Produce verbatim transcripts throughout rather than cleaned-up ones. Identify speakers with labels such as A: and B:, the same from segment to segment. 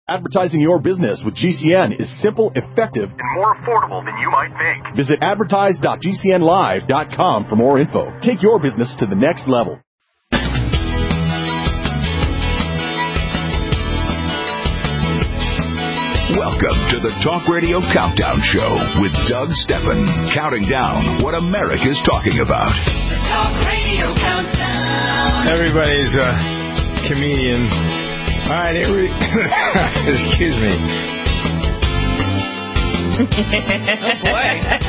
A: Advertising your business with G C N is simple, effective, and more affordable than you might think. Visit advertise dot g c n live dot com for more info. Take your business to the next level.
B: Welcome to the Talk Radio Countdown Show with Doug Steffen, counting down what America's talking about.
C: The Talk Radio Countdown.
D: Everybody's a comedian. All right, here we... Excuse me.
E: Oh, boy.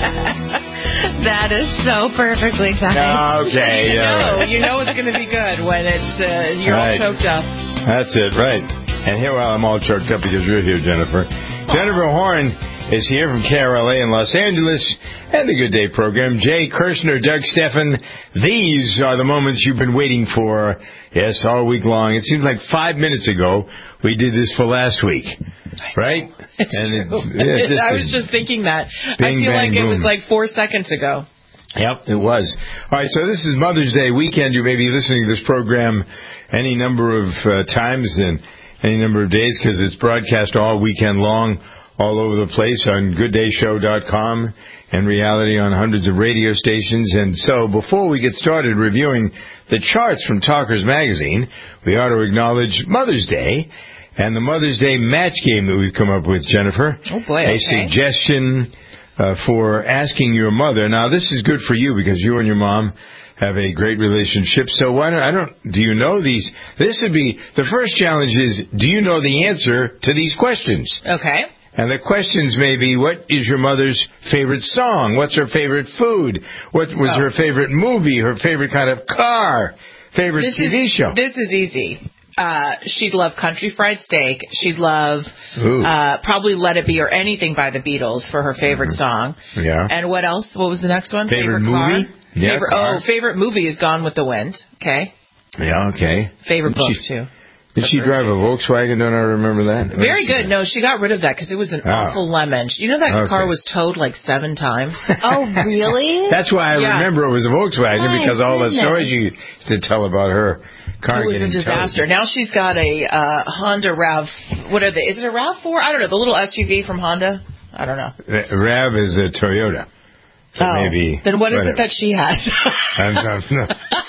E: That is so perfectly timed.
D: Okay,
E: you
D: yeah.
E: know,
D: Right.
E: you know it's going to be good when it's uh, you're
D: Right.
E: all choked up.
D: That's it, right. And here, well, I'm all choked up because you're here, Jennifer. Jennifer Horn is here from K R L A in Los Angeles and the Good Day program. Jay Kirshner, Doug Steffen, these are the moments you've been waiting for, yes, all week long. It seems like five minutes ago we did this for last week, right?
E: It's
D: and
E: true.
D: It, it just
E: I was just thinking that.
D: Bing,
E: I feel
D: bang,
E: like it
D: boom.
E: was like four seconds ago.
D: Yep, it was. All right, so this is Mother's Day weekend. You may be listening to this program any number of uh, times and any number of days because it's broadcast all weekend long, all over the place on good day show dot com and reality on hundreds of radio stations. And so before we get started reviewing the charts from Talkers Magazine, we ought to acknowledge Mother's Day and the Mother's Day match game that we've come up with, Jennifer.
E: Oh, boy,
D: A
E: okay.
D: suggestion uh, for asking your mother. Now, this is good for you because you and your mom have a great relationship. So why don't, I don't, do you know these? This would be, the first challenge is, do you know the answer to these questions?
E: Okay.
D: And the questions may be, what is your mother's favorite song? What's her favorite food? What was
E: Oh.
D: her favorite movie? Her favorite kind of car? Favorite
E: This
D: T V
E: is,
D: show?
E: This is easy. Uh, she'd love Country Fried Steak. She'd love
D: Ooh.
E: uh, probably Let It Be or Anything by the Beatles for her favorite song.
D: Yeah.
E: And what else? What was the next one?
D: Favorite
E: car?
D: movie? Yeah,
E: favorite,
D: car.
E: Oh, favorite movie is Gone with the Wind. Okay.
D: Yeah, okay.
E: Favorite
D: Did
E: book,
D: she-
E: too.
D: Did she drive a Volkswagen? Don't I remember that?
E: Very good. No, she got rid of that because it was an
D: Oh.
E: awful lemon. You know that
D: Okay.
E: car was towed like seven times?
F: Oh, really?
D: That's why I
E: Yeah.
D: remember it was a Volkswagen,
F: My
D: because all the
F: goodness.
D: stories you used to tell about her car
E: It was
D: getting
E: a disaster.
D: towed.
E: Now she's got a uh, Honda RAV. What are they? Is it a RAV four? I don't know. The little S U V from Honda. I don't know.
D: Uh, RAV is a Toyota. So
E: Oh.
D: maybe.
E: Then what is
D: whatever.
E: it that she has?
D: I'm, I'm, no.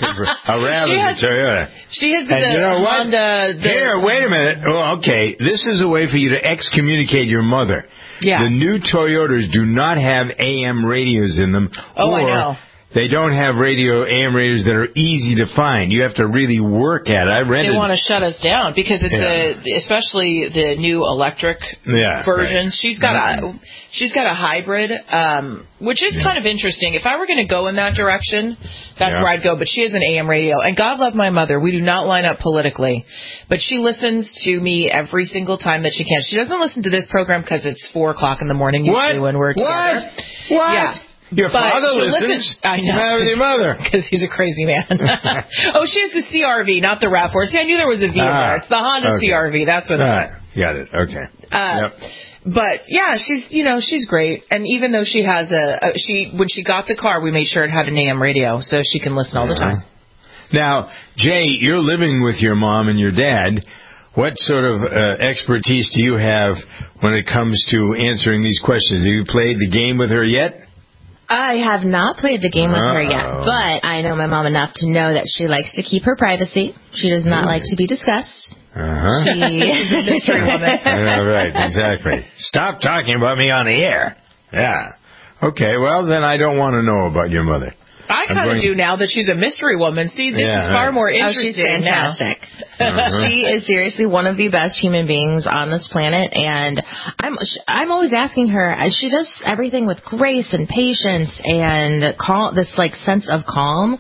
D: A RAV
E: She
D: is
E: has-
D: a Toyota.
E: She has
D: And
E: the
D: you know what?
E: Honda. The,
D: Here, wait a minute. Oh, okay, this is a way for you to excommunicate your mother.
E: Yeah.
D: The new Toyotas do not have A M radios in them.
E: Oh, I
D: or
E: know.
D: They don't have radio A M radios that are easy to find. You have to really work at it. I rented.
E: They want to shut us down because it's
D: Yeah.
E: a, especially the new electric
D: Yeah,
E: version.
D: right.
E: She's got a, she's got a hybrid, um, which is
D: Yeah.
E: kind of interesting. If I were going to go in that direction, that's
D: Yeah.
E: where I'd go. But she has an A M radio, and God love my mother. We do not line up politically, but she listens to me every single time that she can. She doesn't listen to this program because it's four o'clock in the morning usually
D: What?
E: when we're
D: What?
E: together.
D: What?
E: Yeah.
D: Your
E: But
D: father
E: she'll
D: listens?
E: listen- I know.
D: What's the matter with your mother?
E: Because he's a crazy man. Oh, she has the C R V, not the RAV four. See, I knew there was a V in
D: Ah,
E: there. It's the Honda
D: okay.
E: C R V. That's what
D: All
E: it
D: right.
E: is.
D: Got it. Okay.
E: Uh,
D: Yep.
E: But yeah, she's you know she's great. And even though she has a, a she when she got the car, we made sure it had an A M radio so she can listen all the time.
D: Now, Jay, you're living with your mom and your dad. What sort of uh, expertise do you have when it comes to answering these questions? Have you played the game with her yet?
F: I have not played the game with her yet,
D: Uh-oh.
F: but I know my mom enough to know that she likes to keep her privacy. She does not like to be discussed.
D: Uh-huh.
F: She...
E: She's a mystery woman.
D: Yeah, right, exactly. Stop talking about me on the air. Yeah. Okay, well, then I don't want to know about your mother.
E: I
D: I'm
E: kind of
D: going-
E: do now that she's a mystery woman. See, this
D: Yeah,
E: is far
D: right.
E: more
F: Oh,
E: interesting
F: she's fantastic.
D: Uh-huh.
F: She is seriously one of the best human beings on this planet, and I'm I'm always asking her. She does everything with grace and patience and calm, this like sense of calm,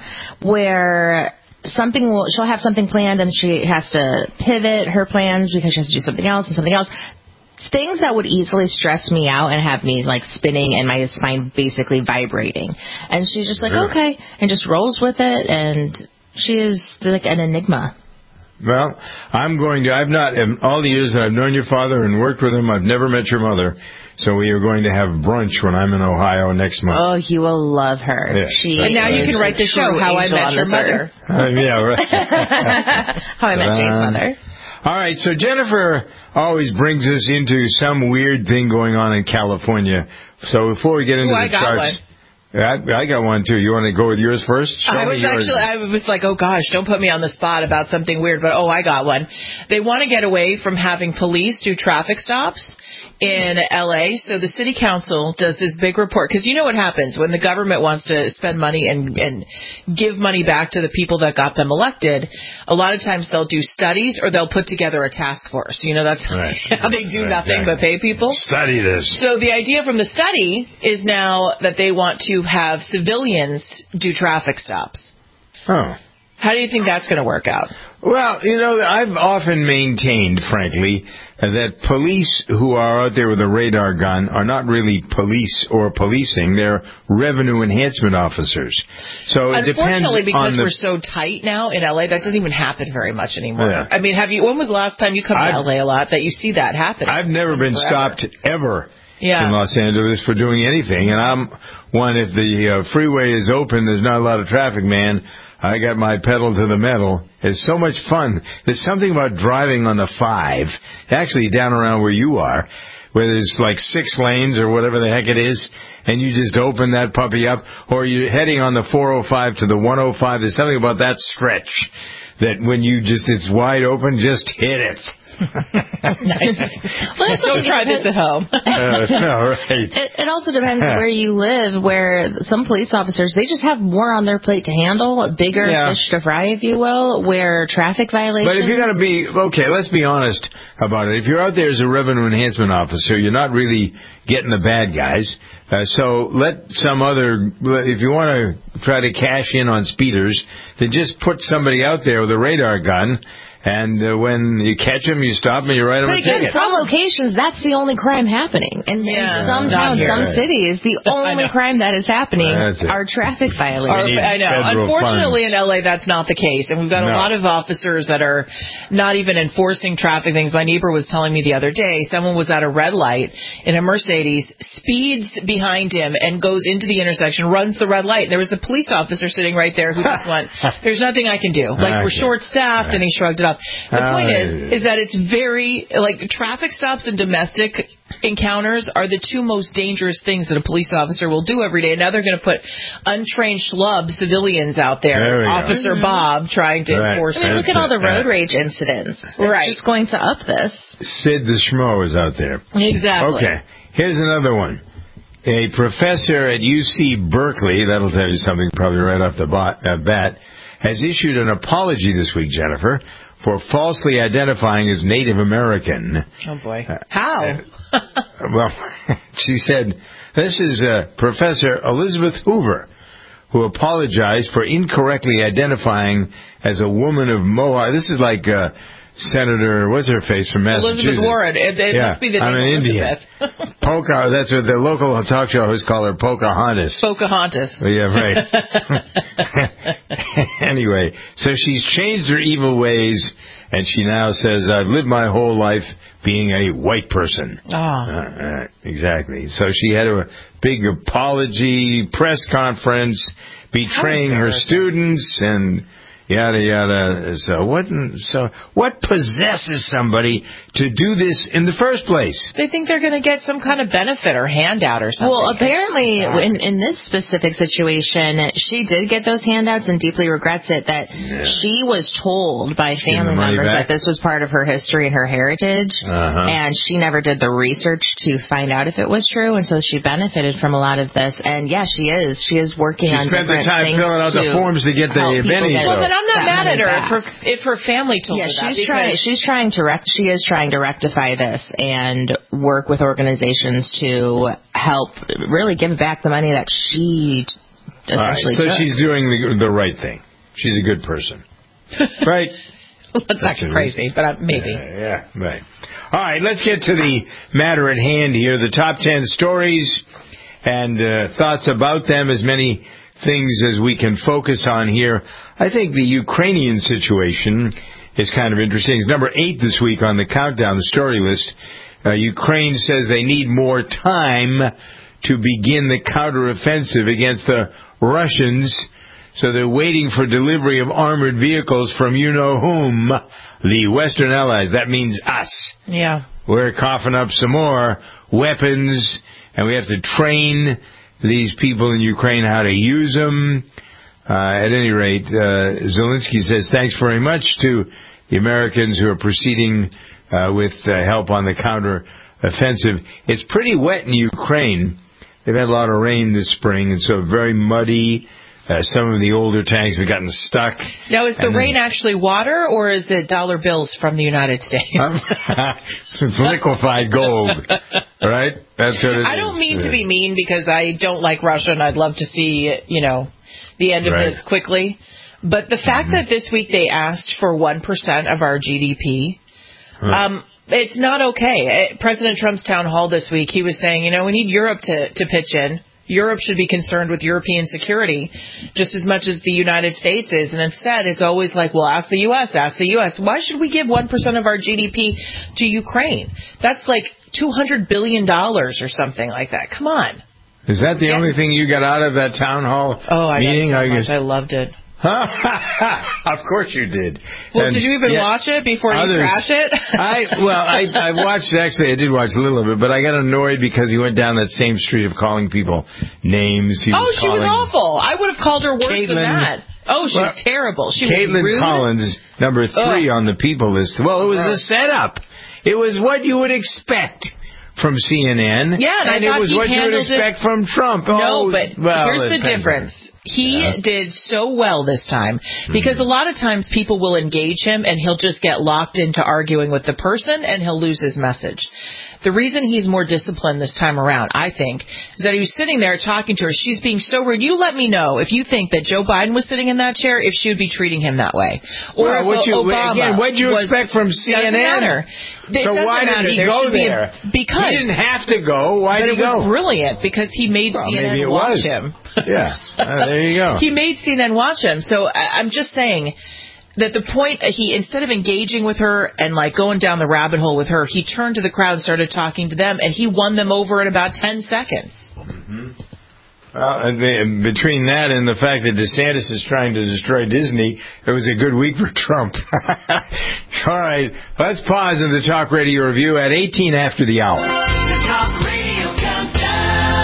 F: where something will she'll have something planned and she has to pivot her plans because she has to do something else and something else. Things that would easily stress me out and have me like spinning and my spine basically vibrating. And she's just like,
D: Really?
F: okay, and just rolls with it. And she is like an enigma.
D: Well, I'm going to, I've not, in all the years that I've known your father and worked with him, I've never met your mother. So we are going to have brunch when I'm in Ohio next month.
F: Oh, you will love her.
D: Yeah.
F: She
E: And now you
F: is
E: can write
F: a
E: the show,
F: true
E: How I
F: angel
E: Met
F: on
E: Your
F: this
E: Mother.
F: earth.
D: Uh, yeah, right.
F: How I Met Jay's
D: Ta-da.
F: mother.
D: All right, so Jennifer always brings us into some weird thing going on in California. So before we get into
E: Ooh,
D: the
E: I got
D: charts...
E: one.
D: I, I got one, too. You want to go with yours first? Show
E: I was
D: me yours.
E: actually, I was like, oh gosh, don't put me on the spot about something weird, but oh, I got one. They want to get away from having police do traffic stops in L A, so the city council does this big report, because you know what happens when the government wants to spend money and, and give money back to the people that got them elected. A lot of times they'll do studies or they'll put together a task force. You know, that's
D: right.
E: how they do
D: right,
E: nothing
D: exactly.
E: but pay people.
D: Study this.
E: So the idea from the study is now that they want to have civilians do traffic stops.
D: Oh.
E: How do you think that's going to work out?
D: Well, you know, I've often maintained, frankly, that police who are out there with a radar gun are not really police or policing. They're revenue enhancement officers. So it depends
E: Unfortunately, because
D: on the...
E: we're so tight now in L A, that doesn't even happen very much anymore.
D: Yeah.
E: I mean, have you? When was the last time you come
D: I've,
E: to L A a lot that you see that happening?
D: I've never been
E: forever.
D: stopped ever
E: yeah.
D: in Los Angeles for doing anything. And I'm one, if the uh, freeway is open, there's not a lot of traffic, man, I got my pedal to the metal. It's so much fun. There's something about driving on the five, actually down around where you are, where there's like six lanes or whatever the heck it is, and you just open that puppy up, or you're heading on the four oh five to the one oh five. There's something about that stretch that when you just, it's wide open, just hit it.
E: Nice. Well, don't try this at home.
D: uh, no, right.
F: It, it also depends where you live, where some police officers, they just have more on their plate to handle, bigger
D: Yeah.
F: fish to fry, if you will, where traffic violations...
D: But if you're going to be, okay, let's be honest about it. If you're out there as a revenue enhancement officer, you're not really getting the bad guys. Uh, so let some other, if you want to try to cash in on speeders, then just put somebody out there with a radar gun. And uh, when you catch them, you stop them, you write them a
F: But again,
D: ticket.
F: some locations, that's the only crime happening. And
E: Yeah,
F: in some
E: not
F: towns,
E: here.
F: some cities, the only crime that is happening
D: That's it.
F: are traffic
E: Or-
F: violations.
E: I know.
D: federal
E: Unfortunately,
D: funds.
E: in L A, that's not the case, and we've got a
D: No.
E: lot of officers that are not even enforcing traffic things. My neighbor was telling me the other day, someone was at a red light in a Mercedes, speeds behind him, and goes into the intersection, runs the red light. There was a police officer sitting right there who just went, "There's nothing I can do. Like we're
D: Okay.
E: short-staffed," and he shrugged it off. The
D: Uh,
E: point is, is that it's very like traffic stops and domestic encounters are the two most dangerous things that a police officer will do every day. And now they're going to put untrained schlub civilians out there,
D: There we go.
E: Officer
F: Mm-hmm.
E: Bob, trying to
D: Right.
E: enforce
F: I mean,
E: it.
F: look at all the road rage incidents. It's
E: Right.
F: just going to up this.
D: Sid the Schmo is out there.
E: Exactly.
D: Okay, here's another one. A professor at U C Berkeley, that'll tell you something probably right off the bat, uh, bat, has issued an apology this week, Jennifer, for falsely identifying as Native American.
E: Oh, boy. How?
D: Well, she said, this is uh, Professor Elizabeth Hoover, who apologized for incorrectly identifying as a woman of Mohawk. This is like uh, Senator, what's her face from Massachusetts?
E: Elizabeth Warren. It, it
D: Yeah,
E: must be the
D: I'm
E: name
D: an Indian.
E: Elizabeth.
D: Poca, that's what the local talk show hosts call her, Pocahontas.
E: Pocahontas.
D: Oh, yeah, right. Anyway, so she's changed her evil ways, and she now says, I've lived my whole life being a white person.
E: Oh.
D: Uh, uh, exactly. So she had a big apology press conference betraying her
E: embarrassing.
D: students and yada yada. So what? So what possesses somebody to do this in the first place?
E: They think they're going to get some kind of benefit or handout or something.
F: Well, apparently, in, in this specific situation, she did get those handouts and deeply regrets it that
D: Yeah.
F: she was told by
D: Give
F: family
D: the money
F: members
D: back?
F: that this was part of her history and her heritage,
D: Uh-huh.
F: and she never did the research to find out if it was true, and so she benefited from a lot of this. And yeah, she is. She is working
D: She
F: on
D: spent the
F: different
D: time
F: things
D: filling out the
F: to
D: forms to get the
F: help people
D: bennies,
F: get
E: Well, then I'm not
F: that
E: mad at
F: money
E: her
F: back.
E: if her, if her family told
F: Yeah,
E: her that.
F: she's
E: because-
F: trying. She's trying to rec- She is trying to rectify this and work with organizations to help really give back the money that she
D: All right,
F: essentially
D: so
F: took.
D: she's doing the, the right thing. She's a good person. Right?
E: Let's not
D: That's
E: get
D: it.
E: crazy, but uh, maybe.
D: Uh, yeah, right. All right, let's get to the matter at hand here. The top ten stories and uh, thoughts about them, as many things as we can focus on here. I think the Ukrainian situation is kind of interesting. It's number eight this week on the countdown, the story list. Uh, Ukraine says they need more time to begin the counteroffensive against the Russians, so they're waiting for delivery of armored vehicles from you-know-whom. the Western allies. That means us.
E: Yeah.
D: We're coughing up some more weapons, and we have to train these people in Ukraine how to use them. Uh, at any rate, uh, Zelensky says thanks very much to the Americans who are proceeding uh, with uh, help on the counter-offensive. It's pretty wet in Ukraine. They've had a lot of rain this spring, and so very muddy. Uh, some of the older tanks have gotten stuck.
E: Now, is the rain then, actually water, or is it dollar bills from the United States? Um,
D: liquefied gold, right? That's what it
E: I
D: is.
E: don't mean to be mean, because I don't like Russia, and I'd love to see, you know, the end of right. this quickly. But the fact mm-hmm. that this week they asked for one percent of our G D P, huh. um, it's not okay. President Trump's town hall this week, he was saying, you know, we need Europe to, to pitch in. Europe should be concerned with European security just as much as the United States is. And instead, it's always like, well, ask the U S, ask the U S. Why should we give one percent of our G D P to Ukraine? That's like two hundred billion dollars or something like that. Come on.
D: Is that the yeah. only thing you got out of that town hall
E: oh, I
D: meeting?
E: So I much. I loved it.
D: Of course you did.
E: Well,
D: and
E: did you even
D: yeah,
E: watch it before others, you trash it?
D: I well, I, I watched. Actually, I did watch a little of it, but I got annoyed because he went down that same street of calling people names. He
E: oh,
D: was
E: she was awful. I would have called her worse
D: Caitlin,
E: than that. Oh, she's well, terrible. She
D: Caitlin
E: was rude.
D: Collins, number three Ugh. on the people list. Well, it was Ugh. a setup. It was what you would expect from C N N.
E: Yeah, and,
D: and
E: I
D: it was what you would expect
E: it.
D: from Trump.
E: No,
D: oh,
E: but
D: well,
E: here's the difference. He yeah. did so well this time because mm-hmm. a lot of times people will engage him and he'll just get locked into arguing with the person and he'll lose his message. The reason he's more disciplined this time around, I think, is that he was sitting there talking to her. She's being so rude. You let me know if you think that Joe Biden was sitting in that chair, if she would be treating him that way. Or
D: well,
E: if
D: what you,
E: Obama
D: again, what did you
E: was,
D: expect from C N N?
E: Doesn't matter. It
D: so
E: doesn't
D: why did
E: matter.
D: he
E: there
D: go
E: there?
D: A,
E: because
D: he didn't have to go. Why
E: but
D: did he
E: go?
D: It
E: was brilliant because he made
D: well,
E: C N N
D: maybe it
E: watch
D: was.
E: him.
D: Yeah, uh, there you go.
E: He made C N N watch him. So I, I'm just saying that the point, he instead of engaging with her and like going down the rabbit hole with her, he turned to the crowd and started talking to them, and he won them over in about ten seconds.
D: Mm-hmm. Well, and between that and the fact that DeSantis is trying to destroy Disney, it was a good week for Trump. All right, let's pause in the Talk Radio Review at eighteen after the hour.
C: The Talk Radio Countdown.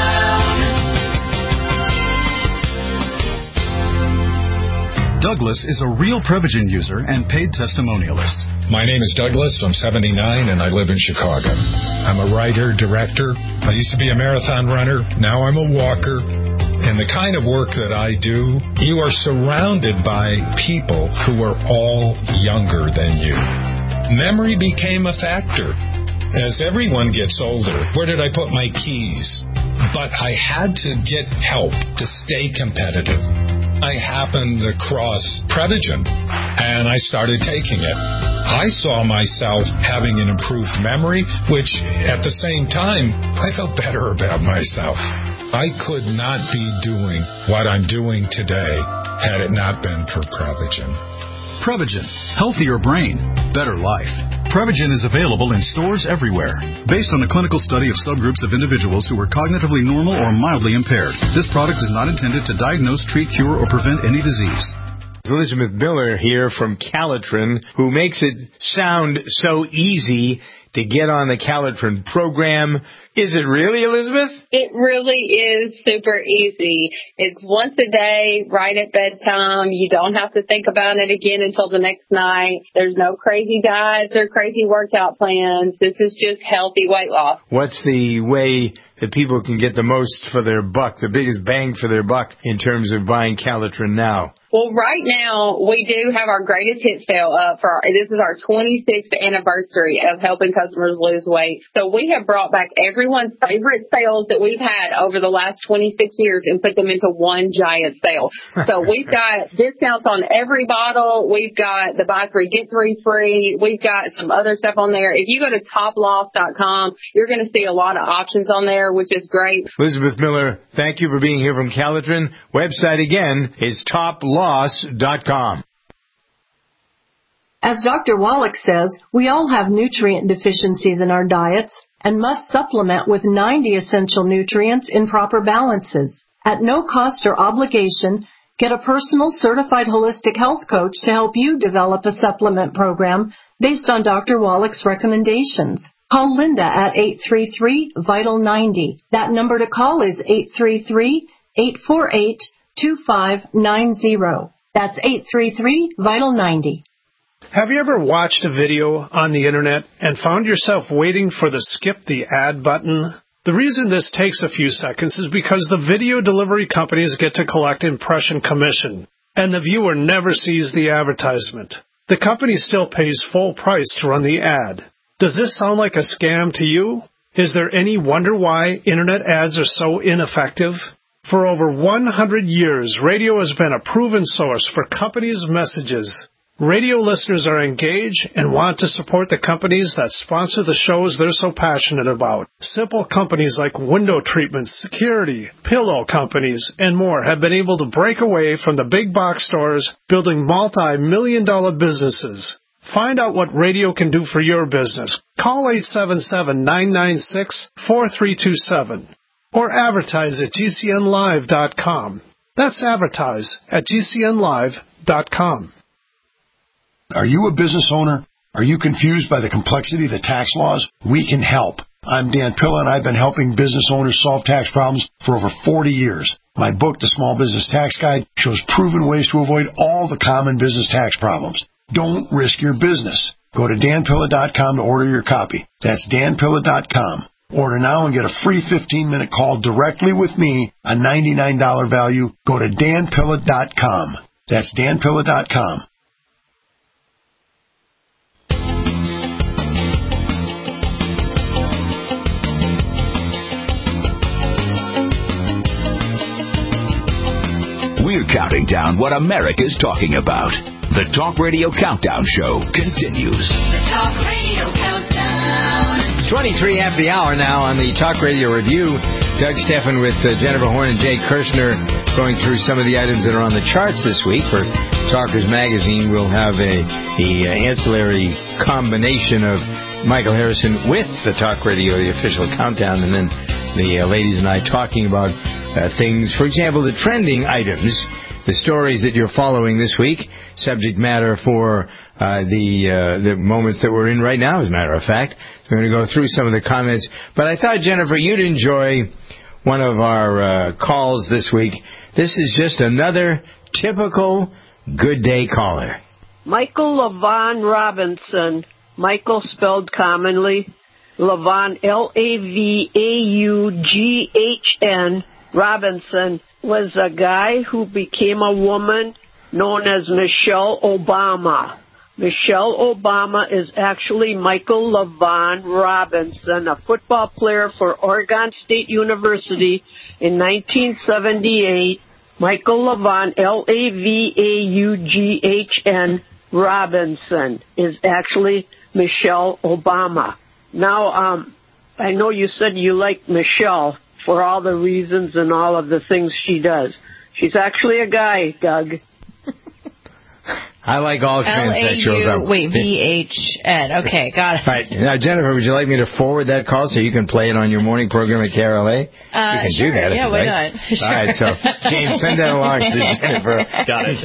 G: Douglas is a real Prevagen user and paid testimonialist.
H: My name is Douglas. I'm seventy-nine and I live in Chicago. I'm a writer, director. I used to be a marathon runner. Now I'm a walker. And the kind of work that I do, you are surrounded by people who are all younger than you. Memory became a factor. As everyone gets older, where did I put my keys? But I had to get help to stay competitive. I happened across Prevagen, and I started taking it. I saw myself having an improved memory, which, at the same time, I felt better about myself. I could not be doing what I'm doing today had it not been for Prevagen.
G: Prevagen. Healthier brain. Better life. Prevagen is available in stores everywhere. Based on a clinical study of subgroups of individuals who were cognitively normal or mildly impaired, this product is not intended to diagnose, treat, cure, or prevent any disease.
D: Elizabeth Miller here from Calitrin, who makes it sound so easy to get on the Calitrin program. Is it really, Elizabeth?
I: It really is super easy. It's once a day, right at bedtime. You don't have to think about it again until the next night. There's no crazy diets or crazy workout plans. This is just healthy weight loss.
D: What's the way that people can get the most for their buck, the biggest bang for their buck in terms of buying Calitrin now?
I: Well, right now, we do have our greatest hit sale up for our, this is our twenty-sixth anniversary of helping customers lose weight. So we have brought back everyone's favorite sales that we've had over the last twenty-six years and put them into one giant sale. So we've got discounts on every bottle. We've got the buy three, get three free. We've got some other stuff on there. If you go to top loss dot com, you're going to see a lot of options on there, which is great.
D: Elizabeth Miller, thank you for being here from Calitrin. Website again is top loss dot com.
J: As Doctor Wallach says, we all have nutrient deficiencies in our diets and must supplement with ninety essential nutrients in proper balances. At no cost or obligation, Get a personal certified holistic health coach to help you develop a supplement program based on Doctor Wallach's recommendations. Call Linda at eight three three, vital ninety. That number to call is eight three three, eight four eight, two five nine zero. That's eight three three, vital ninety.
K: Have you ever watched a video on the internet and found yourself waiting for the skip the ad button? The reason this takes a few seconds is because the video delivery companies get to collect impression commission, and the viewer never sees the advertisement. The company still pays full price to run the ad. Does this sound like a scam to you? Is there any wonder why internet ads are so ineffective? For over one hundred years, radio has been a proven source for companies' messages. Radio listeners are engaged and want to support the companies that sponsor the shows they're so passionate about. Simple companies like window treatments, security, pillow companies, and more have been able to break away from the big box stores, building multi-million dollar businesses. Find out what radio can do for your business. Call eight seven seven, nine nine six, four three two seven or advertise at G C N live dot com. That's advertise at G C N live dot com.
L: Are you a business owner? Are you confused by the complexity of the tax laws? We can help. I'm Dan Pilla, and I've been helping business owners solve tax problems for over forty years. My book, The Small Business Tax Guide, shows proven ways to avoid all the common business tax problems. Don't risk your business. Go to Dan Pilla dot com to order your copy. That's Dan Pilla dot com. Order now and get a free fifteen minute call directly with me, a ninety-nine dollars value. Go to Dan Pilla dot com. That's Dan Pilla dot com.
B: We're counting down what America's talking about. The Talk Radio Countdown Show continues.
C: The Talk Radio Countdown.
D: twenty-three after the hour now on the Talk Radio Review. Doug Steffen with uh, Jennifer Horn and Jay Kirshner going through some of the items that are on the charts this week. For Talkers Magazine, we'll have a, a ancillary combination of Michael Harrison with the Talk Radio, the official countdown, and then the uh, ladies and I talking about uh, things, for example, the trending items, the stories that you're following this week, subject matter for uh, the uh, the moments that we're in right now, as a matter of fact. We're going to go through some of the comments. But I thought, Jennifer, you'd enjoy one of our uh, calls this week. This is just another typical good day caller.
M: Michael LaVaughn Robinson. Michael spelled commonly. LaVaughn, L A V A U G H N, Robinson, was a guy who became a woman known as Michelle Obama. Michelle Obama is actually Michael LaVaughn Robinson, a football player for Oregon State University in nineteen seventy-eight. Michael LaVaughn, L A V A U G H N, Robinson, is actually Michelle Obama. Now, um, I know you said you like Michelle for all the reasons and all of the things she does. She's actually a guy, Doug.
D: I like all transsexuals.
E: L A U, wait, V H N. Okay, got it.
D: All right. Now, Jennifer, would you like me to forward that call so you can play it on your morning program at K R L A?
E: Uh,
D: you can
E: sure,
D: do that.
E: Yeah,
D: if
E: why
D: you
E: not?
D: like.
E: Sure.
D: All right, so, James, send that along to Jennifer.
N: Got it.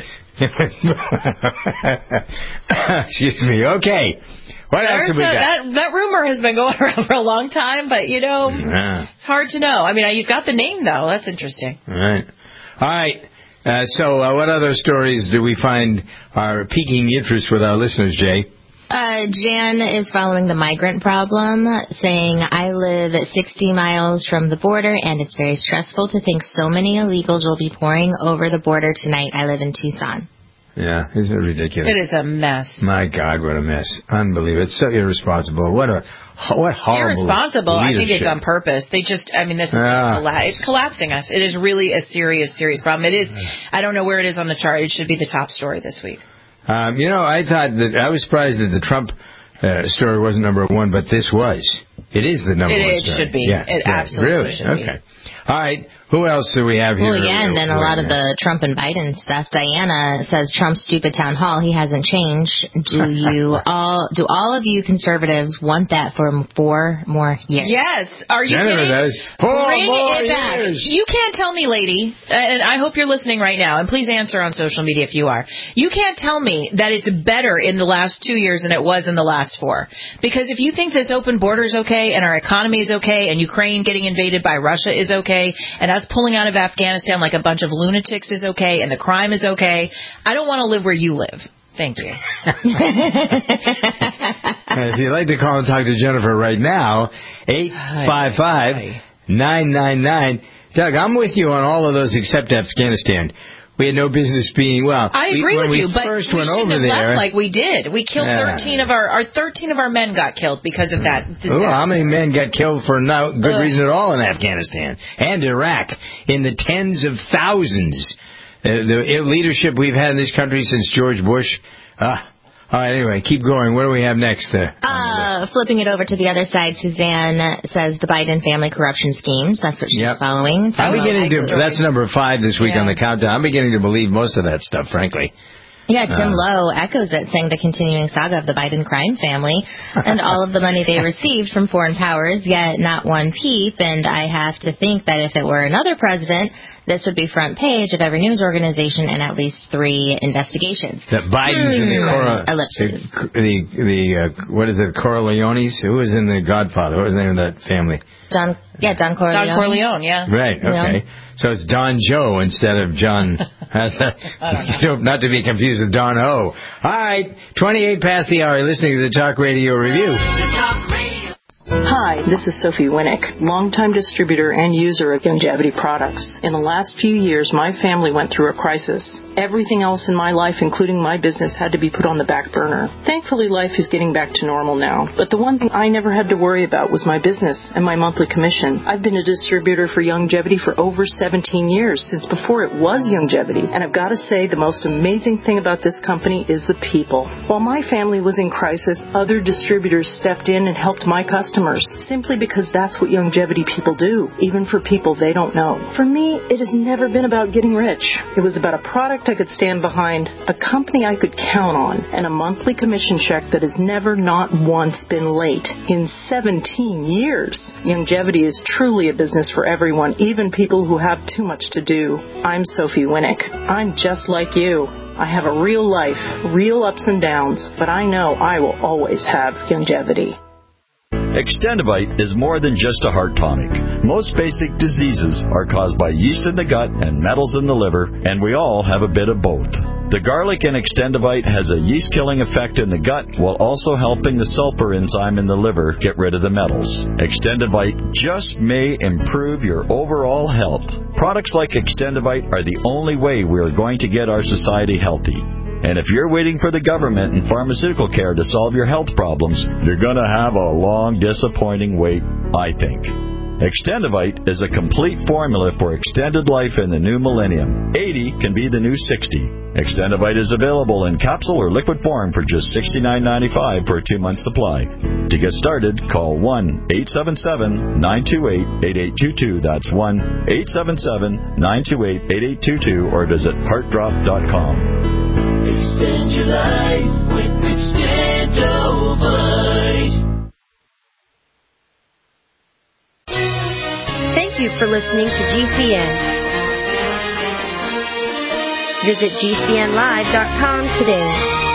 D: Excuse me. Okay. What
E: There's
D: else have we
E: a,
D: got?
E: that, that rumor has been going around for a long time, but, you know,
D: Yeah.
E: it's hard to know. I mean, you've got the name, though. That's interesting.
D: All right. All right. Uh, so uh, what other stories do we find are piquing interest with our listeners, Jay?
F: Uh, Jan is following the migrant problem, saying, I live at sixty miles from the border, and it's very stressful to think so many illegals will be pouring over the border tonight. I live in Tucson.
D: Yeah, isn't it ridiculous?
E: It is a mess.
D: My God, what a mess. Unbelievable. It's so irresponsible. What a what horrible
E: Irresponsible. I think it's
D: leadership.
E: on purpose. They just, I mean, this is
D: Ah.
E: colla- it's collapsing us. It is really a serious, serious problem. It is, I don't know where it is on the chart. It should be the top story this week.
D: Um, you know, I thought that, I was surprised that the Trump uh, story wasn't number one, but this was. It is the number
E: It-
D: one
E: it
D: story.
E: should be.
D: Yeah,
E: It
D: yeah,
E: absolutely
D: really?
E: should be.
D: Okay. All right. Who else do we have here?
F: Well, again, then a lot of the Trump and Biden stuff. Diana says Trump's stupid town hall. He hasn't changed. Do you all? Do all of you conservatives want that for four more years?
E: Yes. Are you
D: Jennifer
E: kidding?
D: does. Four
E: Bring
D: more
E: it back.
D: years.
E: You can't tell me, lady, and I hope you're listening right now, and please answer on social media if you are. You can't tell me that it's better in the last two years than it was in the last four. Because if you think this open border is okay, and our economy is okay, and Ukraine getting invaded by Russia is okay, and us pulling out of Afghanistan like a bunch of lunatics is okay, and the crime is okay, I don't want to live where you live. Thank you.
D: If you'd like to call and talk to Jennifer right now, eight five five, nine nine nine. Doug, I'm with you on all of those except Afghanistan. We had no business being, well,
E: I agree
D: we, when
E: with
D: we
E: you, but
D: first
E: we
D: went
E: shouldn't
D: over
E: have
D: there,
E: left like we did. We killed
D: Yeah.
E: thirteen of our, our thirteen of our men got killed because of that disaster.
D: Oh, how many men got killed for no good
E: Ugh.
D: reason at all in Afghanistan and Iraq? In the tens of thousands. Uh, the leadership we've had in this country since George Bush. Uh, all right, anyway, keep going. What do we have next? Uh,
F: Uh, flipping it over to the other side, Suzanne says the Biden family corruption schemes. That's what she's
D: Yep.
F: following.
D: I'm beginning to, that's number five this week
F: Yeah.
D: on the countdown. I'm beginning to believe most of that stuff, frankly.
F: Yeah, Tim
D: Uh,
F: Lowe echoes it, saying the continuing saga of the Biden crime family and all of the money they received from foreign powers, yet not one peep. And I have to think that if it were another president, this would be front page of every news organization and at least three investigations.
D: That Biden's in the
F: Hmm.
D: Cora,
F: Ellipses.
D: the, the, the uh, what is it, Corleones? Who was in The Godfather? What was the name of that family?
F: John, yeah, John Corleone.
E: Don Corleone, yeah.
D: Right, okay.
F: Yeah.
D: So it's Don Joe instead of John. Not to be confused with Don Ho. All right, twenty-eight past the hour, listening to the Talk Radio Review.
J: Hi, this is Sophie Winnick, longtime distributor and user of Youngevity products. In the last few years, my family went through a crisis. Everything else in my life, including my business, had to be put on the back burner. Thankfully, life is getting back to normal now. But the one thing I never had to worry about was my business and my monthly commission. I've been a distributor for Youngevity for over seventeen years, since before it was Youngevity. And I've got to say, the most amazing thing about this company is the people. While my family was in crisis, other distributors stepped in and helped my customers, simply because that's what Youngevity people do, even for people they don't know. For me, it has never been about getting rich. It was about a product I could stand behind, a company I could count on, and a monthly commission check that has never not once been late in seventeen years. Youngevity is truly a business for everyone, even people who have too much to do. I'm Sophie Winnick. I'm just like you. I have a real life, real ups and downs, but I know I will always have Youngevity.
N: Extendivite is more than just a heart tonic. Most basic diseases are caused by yeast in the gut and metals in the liver, and we all have a bit of both. The garlic in Extendivite has a yeast-killing effect in the gut while also helping the sulfur enzyme in the liver get rid of the metals. Extendivite just may improve your overall health. Products like Extendivite are the only way we are going to get our society healthy. And if you're waiting for the government and pharmaceutical care to solve your health problems, you're going to have a long, disappointing wait, I think. Extendivite is a complete formula for extended life in the new millennium. eighty can be the new sixty. Extendivite is available in capsule or liquid form for just sixty-nine ninety-five for a two-month supply. To get started, call one eight seven seven, nine two eight, eight eight two two. That's one eight seven seven, nine two eight, eight eight two two or visit heart drop dot com.
C: Extend your life with Extendovite.
O: Thank you for listening to G C N. Visit G C N live dot com today.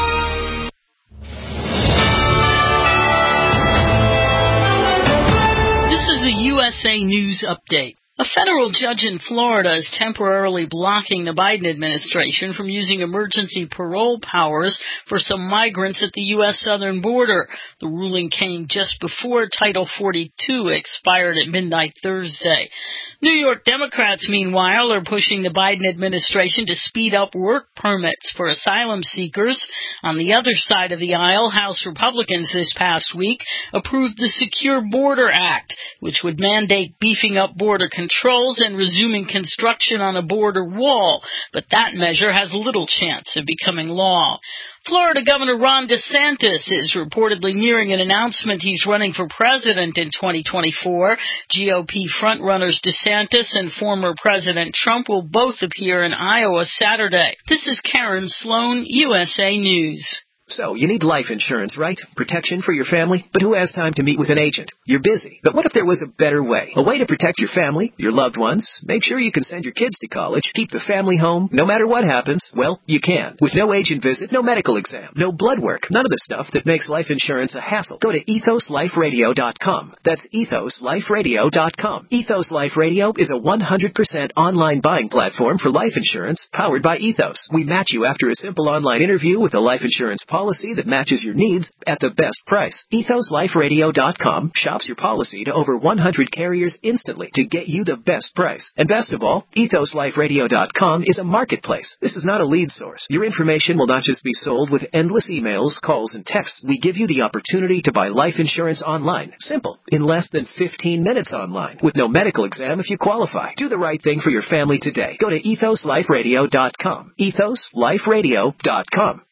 P: This is a U S A News Update. A federal judge in Florida is temporarily blocking the Biden administration from using emergency parole powers for some migrants at the U S southern border. The ruling came just before Title forty-two expired at midnight Thursday. New York Democrats, meanwhile, are pushing the Biden administration to speed up work permits for asylum seekers. On the other side of the aisle, House Republicans this past week approved the Secure Border Act, which would mandate beefing up border controls and resuming construction on a border wall, but that measure has little chance of becoming law. Florida Governor Ron DeSantis is reportedly nearing an announcement he's running for president in twenty twenty-four. G O P frontrunners DeSantis and former President Trump will both appear in Iowa Saturday. This is Karen Sloan, U S A News.
Q: So, you need life insurance, right? Protection for your family? But who has time to meet with an agent? You're busy. But what if there was a better way? A way to protect your family, your loved ones, make sure you can send your kids to college, keep the family home, no matter what happens? Well, you can. With no agent visit, no medical exam, no blood work, none of the stuff that makes life insurance a hassle. Go to ethos life radio dot com. That's ethos life radio dot com. Ethos Life Radio is a one hundred percent online buying platform for life insurance powered by Ethos. We match you after a simple online interview with a life insurance policy policy that matches your needs at the best price. ethos life radio dot com shops your policy to over one hundred carriers instantly to get you the best price. And best of all, ethos life radio dot com is a marketplace. This is not a lead source. Your information will not just be sold with endless emails, calls, and texts. We give you the opportunity to buy life insurance online. Simple. In less than fifteen minutes online. With no medical exam if you qualify. Do the right thing for your family today. Go to ethos life radio dot com. ethos life radio dot com.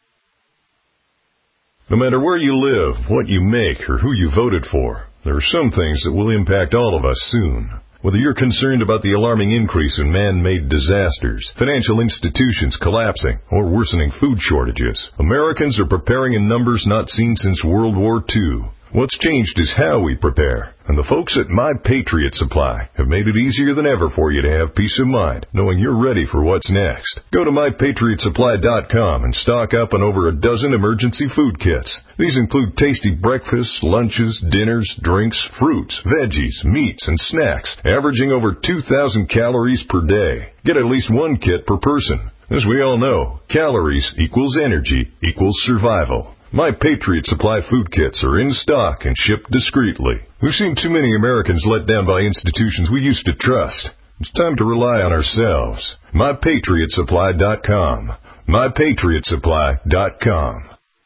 R: No matter where you live, what you make, or who you voted for, there are some things that will impact all of us soon. Whether you're concerned about the alarming increase in man-made disasters, financial institutions collapsing, or worsening food shortages, Americans are preparing in numbers not seen since World War Two. What's changed is how we prepare. And the folks at My Patriot Supply have made it easier than ever for you to have peace of mind, knowing you're ready for what's next. Go to my patriot supply dot com and stock up on over a dozen emergency food kits. These include tasty breakfasts, lunches, dinners, drinks, fruits, veggies, meats, and snacks, averaging over two thousand calories per day. Get at least one kit per person. As we all know, calories equals energy equals survival. My Patriot Supply food kits are in stock and shipped discreetly. We've seen too many Americans let down by institutions we used to trust. It's time to rely on ourselves. my patriot supply dot com. my patriot supply dot com.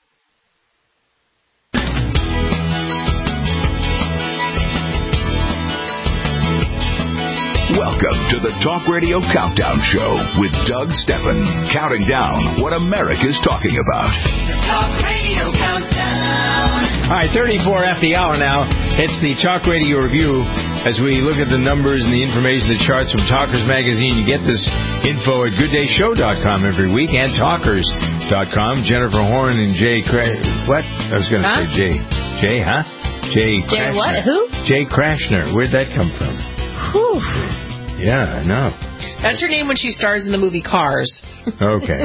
B: Welcome to the Talk Radio Countdown Show with Doug Steppen, counting down what America's talking about.
C: The Talk Radio Countdown.
D: All right, thirty-four after the hour now. It's the Talk Radio Review. As we look at the numbers and the information, the charts from Talkers Magazine, you get this info at good day show dot com every week and talkers dot com. Jennifer Horn and Jay Cra- What? I was going to huh? say Jay. Jay, huh? Jay
F: Jay what? Who?
D: Jay Krashner. Where'd that come from?
F: Whew.
D: Yeah, I know.
E: That's her name when she stars in the movie Cars.
D: Okay.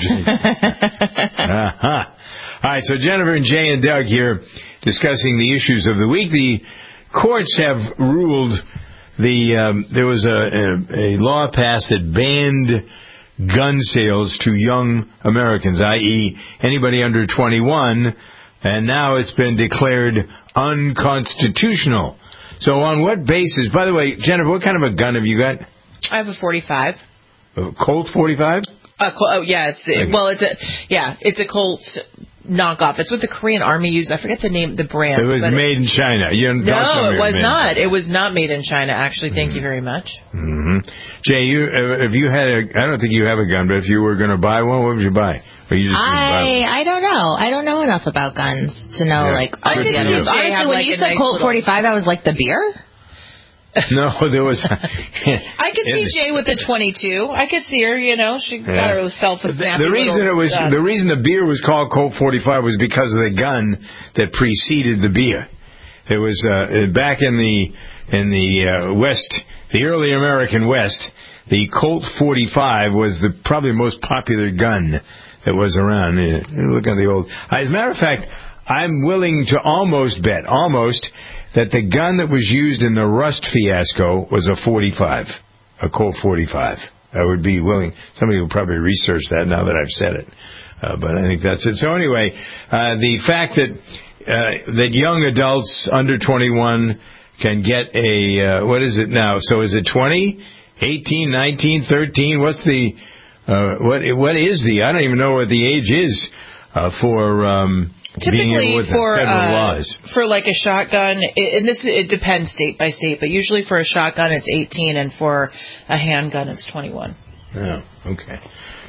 D: uh-huh. All right, so Jennifer and Jay and Doug here discussing the issues of the week. The courts have ruled the um, there was a, a, a law passed that banned gun sales to young Americans, that is anybody under twenty-one, and now it's been declared unconstitutional. So on what basis? By the way, Jennifer, what kind of a gun have you got?
E: I have a forty-five.
D: A Colt forty-five?
E: Uh, oh yeah, it's it, well, it's a yeah, it's a Colt knockoff. It's what the Korean Army used. I forget the name, the brand.
D: It was made in China. You
E: no, it was not. It was not made in China. Actually, thank mm-hmm. you very much.
D: Mm-hmm. Jay, you if you had a, I don't think you have a gun, but if you were going to buy one, what would you buy? Or you just
F: I I don't know. I don't know enough about guns to know
D: yeah.
F: like all the others. Honestly, when like you said nice Colt forty-five, I was like, the beer?
D: No, there was.
E: I could see Jay with the twenty-two. I could see her. You know, she yeah. got herself a snappy
D: The reason it was gun. the reason the beer was called Colt forty-five was because of the gun that preceded the beer. It was uh, back in the in the uh, West, the early American West. The Colt forty-five was the probably the most popular gun that was around. Look at the old. As a matter of fact, I'm willing to almost bet, almost, that the gun that was used in the Rust fiasco was a forty-five, a Colt forty-five. I would be willing. Somebody will probably research that now that I've said it. Uh, but I think that's it. So anyway, uh, the fact that uh, that young adults under twenty-one can get a, uh, what is it now? So is it twenty, eighteen, nineteen, thirteen? What's the... Uh, what what is the? I don't even know what the age is uh, for um, being able with
E: for,
D: the federal
E: uh,
D: laws.
E: For like a shotgun, it, and this it depends state by state, but usually for a shotgun it's eighteen, and for a handgun it's twenty-one.
D: Oh, okay.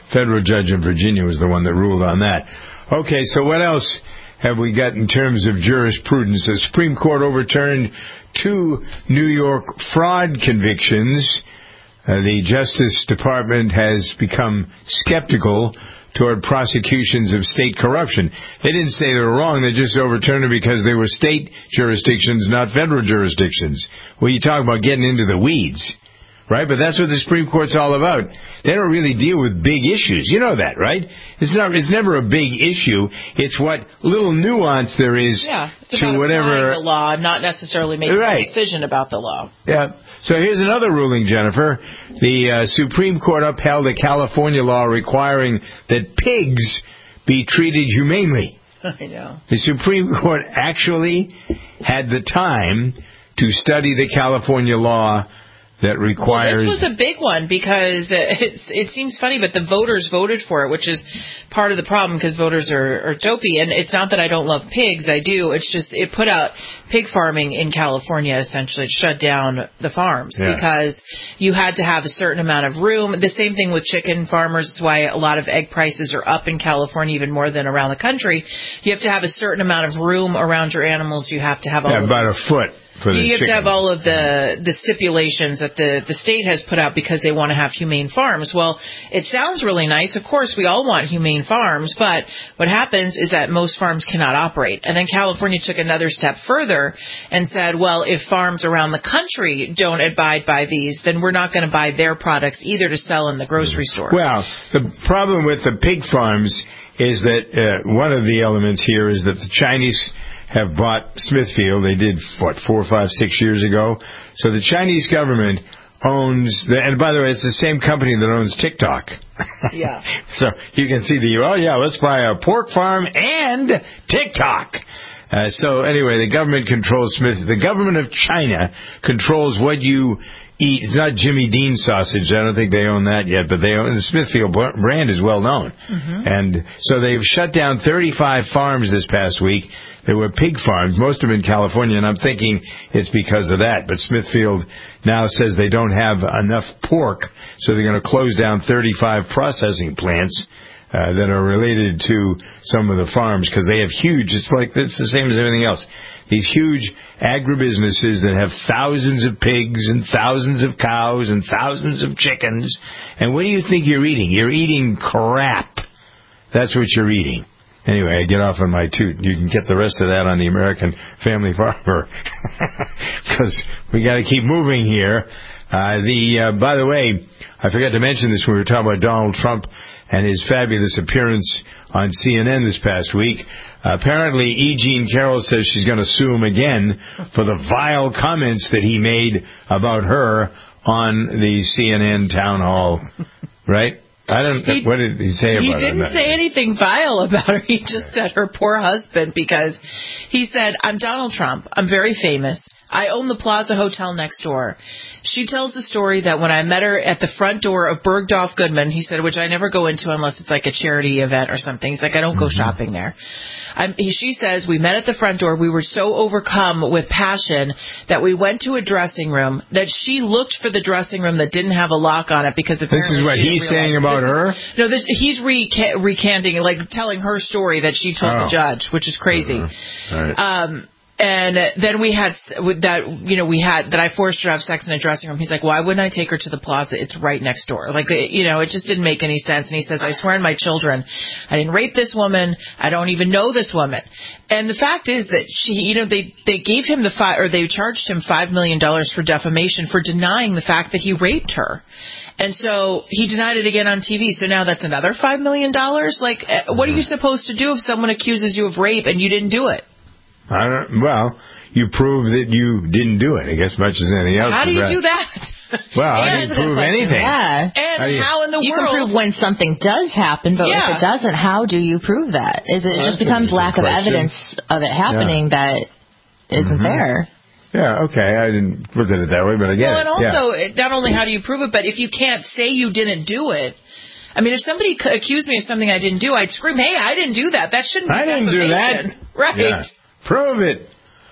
D: federal judge in Virginia was the one that ruled on that. Okay, so what else have we got in terms of jurisprudence? The Supreme Court overturned two New York fraud convictions. Uh, the Justice Department has become skeptical toward prosecutions of state corruption. They didn't say they were wrong. They just overturned it because they were state jurisdictions, not federal jurisdictions. Well, you talk about getting into the weeds, right? But that's what the Supreme Court's all about. They don't really deal with big issues. You know that, right? It's not. It's never a big issue. It's what little nuance there is
E: yeah, it's
D: to
E: about
D: whatever
E: the law, not necessarily making
D: right.
E: a decision about the law.
D: Yeah. So here's another ruling, Jennifer. The uh, Supreme Court upheld a California law requiring that pigs be treated humanely.
E: I know.
D: The Supreme Court actually had the time to study the California law that requires...
E: Well, this was a big one because it's, it seems funny, but the voters voted for it, which is part of the problem because voters are, are dopey. And it's not that I don't love pigs. I do. It's just it put out pig farming in California, essentially. It shut down the farms yeah. because you had to have a certain amount of room. The same thing with chicken farmers. That's why a lot of egg prices are up in California, even more than around the country. You have to have a certain amount of room around your animals. You have to have all
D: yeah,
E: of
D: about
E: those.
D: a foot. For the
E: you have
D: chicken.
E: to have all of the, the stipulations that the, the state has put out because they want to have humane farms. Well, it sounds really nice. Of course, we all want humane farms, but what happens is that most farms cannot operate. And then California took another step further and said, well, if farms around the country don't abide by these, then we're not going to buy their products either to sell in the grocery stores.
D: Well, the problem with the pig farms is that uh, one of the elements here is that the Chinese have bought Smithfield. They did, what, four, five, six years ago? So the Chinese government owns, the, and by the way, it's the same company that owns TikTok.
E: Yeah.
D: So you can see the, oh yeah, let's buy a pork farm and TikTok. Uh, so anyway, the government controls Smith. The government of China controls what you eat. It's not Jimmy Dean sausage. I don't think they own that yet, but they own the Smithfield brand is well known. Mm-hmm. And so they've shut down thirty-five farms this past week. There were pig farms, most of them in California, and I'm thinking it's because of that. But Smithfield now says they don't have enough pork, so they're going to close down thirty-five processing plants uh, that are related to some of the farms because they have huge, it's like it's the same as everything else, these huge agribusinesses that have thousands of pigs and thousands of cows and thousands of chickens. And what do you think you're eating? You're eating crap. That's what you're eating. Anyway, I get off on my toot. You can get the rest of that on the American Family Farmer because we got to keep moving here. Uh, the uh, by the way, I forgot to mention this when we were talking about Donald Trump and his fabulous appearance on C N N this past week. Uh, apparently, E. Jean Carroll says she's going to sue him again for the vile comments that he made about her on the C N N town hall, right? I don't. He, what did he say about her?
E: He didn't
D: her?
E: say anything vile about her. He just said her poor husband because he said, I'm Donald Trump. I'm very famous. I own the Plaza Hotel next door. She tells the story that when I met her at the front door of Bergdorf Goodman, he said, which I never go into unless it's like a charity event or something. He's like, I don't go mm-hmm. shopping there. I'm, he, she says, we met at the front door. We were so overcome with passion that we went to a dressing room, that she looked for the dressing room that didn't have a lock on it because apparently
D: this is what he's saying about her?
E: Is, no, this he's reca- recanting, like telling her story that she told oh. the judge, which is crazy.
D: Uh-huh. All right.
E: Um, And then we had that, you know, we had that I forced her to have sex in a dressing room. He's like, why wouldn't I take her to the Plaza? It's right next door. Like, you know, it just didn't make any sense. And he says, I swear on my children, I didn't rape this woman. I don't even know this woman. And the fact is that she, you know, they, they gave him the five, or they charged him five million dollars for defamation for denying the fact that he raped her. And so he denied it again on T V. So now that's another five million dollars. Like, what are you supposed to do if someone accuses you of rape and you didn't do it?
D: I don't, well, you prove that you didn't do it, I guess, much as anything else.
E: How do you
D: right.
E: do that?
D: Well, how do you prove anything?
F: Yeah.
E: And how,
F: you,
E: how in the
F: you
E: world...
F: You can prove when something does happen, but
E: yeah.
F: if it doesn't, how do you prove that? Is it, it just becomes lack of evidence of it happening yeah. that isn't mm-hmm. there.
D: Yeah, okay. I didn't look at it that way, but I get
E: well,
D: it.
E: Well, and also,
D: yeah.
E: not only how do you prove it, but if you can't say you didn't do it, I mean, if somebody accused me of something I didn't do, I'd scream, hey, I didn't do that. That shouldn't be
D: I didn't do that.
E: Right.
D: Yeah. Prove it.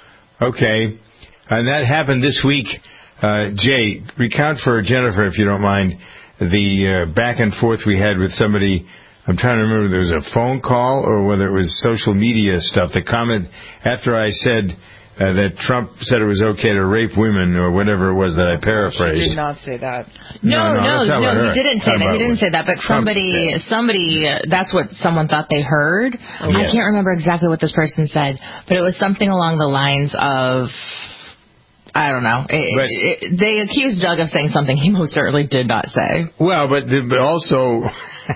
D: Okay, and that happened this week. Uh, Jay, recount for Jennifer, if you don't mind, the uh, back and forth we had with somebody. I'm trying to remember if there was a phone call or whether it was social media stuff. The comment after I said uh, that Trump said it was okay to rape women or whatever it was that I paraphrased.
E: She did not say that.
F: No, no,
D: no,
F: no, no he didn't say that. He didn't say that. But
D: Trump
F: somebody,
D: said.
F: somebody, uh, that's what someone thought they heard.
D: Oh,
F: I
D: yes.
F: can't remember exactly what this person said, but it was something along the lines of, I don't know. It,
D: But-
F: it, they accused Doug of saying something he most certainly did not say.
D: Well, but, the, but also,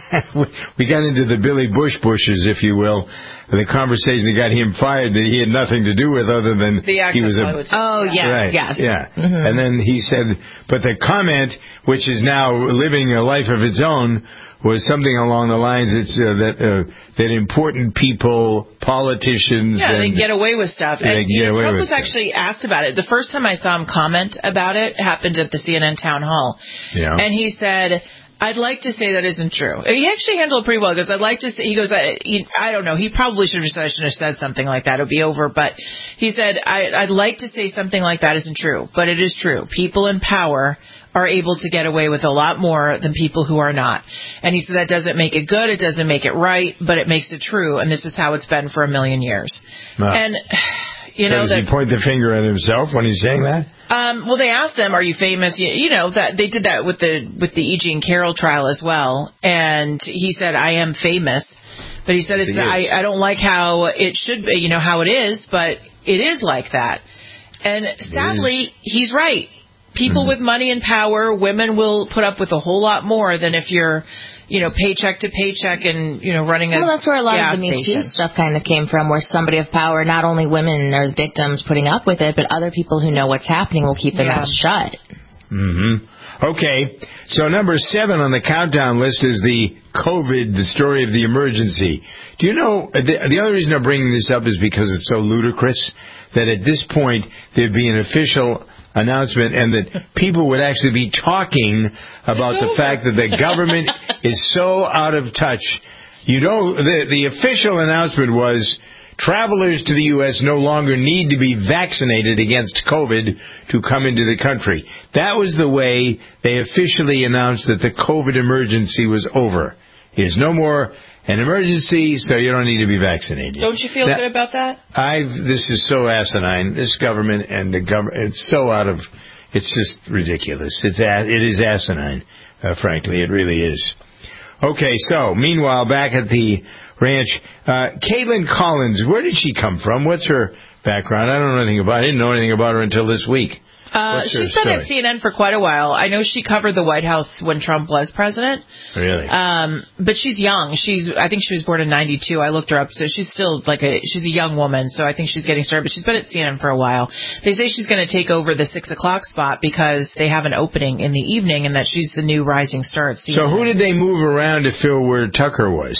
D: we got into the Billy Bush bushes, if you will, the conversation that got him fired that he had nothing to do with other than
E: The act
D: he was
E: of
D: a...
E: politics.
F: Oh, yes,
D: Right,
F: yes.
D: yeah.
F: Mhm.
D: And then he said, but the comment, which is now living a life of its own, was something along the lines it's, uh, that uh, that important people, politicians...
E: Yeah,
D: and
E: they get away with stuff.
D: They
E: And
D: get
E: you know,
D: away
E: Trump
D: with
E: was actually asked about it. The first time I saw him comment about it happened at the C N N town hall.
D: Yeah.
E: And he said, I'd like to say that isn't true. And he actually handled it pretty well. He goes, I'd like to say, he goes, I, he, I don't know. He probably should have said, I shouldn't have said something like that. It would be over. But he said, I, I'd like to say something like that isn't true. But it is true. People in power are able to get away with a lot more than people who are not. And he said that doesn't make it good. It doesn't make it right, but it makes it true. And this is how it's been for a million years.
D: Wow.
E: And, you
D: So
E: know,
D: does
E: that,
D: he point the finger at himself when he's saying that?
E: um, well, they asked him, "Are you famous?" You, you know that they did that with the with the E. Jean Carroll trial as well, and he said, "I am famous," but he said,
D: Yes,
E: "It's
D: he is.
E: I, I don't like how it should be, you know, how it is, but it is like that." And sadly, he's right. People with money and power, women will put up with a whole lot more than if you're, you know, paycheck to paycheck and, you know, running a
F: Well, that's where a lot
E: gas
F: of the Me Too
E: station.
F: stuff kind of came from, where somebody of power, not only women are victims putting up with it, but other people who know what's happening will keep their
E: Yeah.
F: mouths shut.
D: Mm-hmm. Okay, so number seven on the countdown list is the COVID, the story of the emergency. Do you know, the, the only reason I'm bringing this up is because it's so ludicrous that at this point there'd be an official announcement and that people would actually be talking about the fact that the government is so out of touch. You know, the, the official announcement was travelers to the U S no longer need to be vaccinated against COVID to come into the country. That was the way they officially announced that the COVID emergency was over. There's no more an emergency, so you don't need to be vaccinated.
E: Don't you feel
D: Now,
E: good about that?
D: I've, this is so asinine. This government and the government, it's so out of, it's just ridiculous. It's a, it is asinine, uh, frankly. It really is. Okay, so, meanwhile, back at the ranch, uh, Caitlin Collins, where did she come from? What's her background? I don't know anything about her. I didn't know anything about her until this week.
E: Uh,
D: What's her
E: she's been
D: story?
E: at C N N for quite a while. I know she covered the White House when Trump was president.
D: Really?
E: Um, but she's young. She's, I think she was born in ninety-two. I looked her up, so she's still like a, she's a young woman. So I think she's getting started. But she's been at C N N for a while. They say she's going to take over the six o'clock spot because they have an opening in the evening, and that she's the new rising star at C N N.
D: So who did they move around to fill where Tucker was?